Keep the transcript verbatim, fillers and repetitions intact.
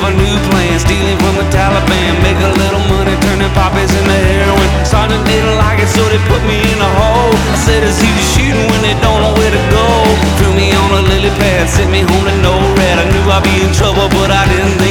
of a new plan, stealing from the Taliban, make a little money, turning poppies into heroin. Sergeant didn't like it, so they put me in a hole. I said it's easy shooting when they don't know where to go. Threw me on a lily pad, sent me home to no rat. I knew I'd be in trouble, but I didn't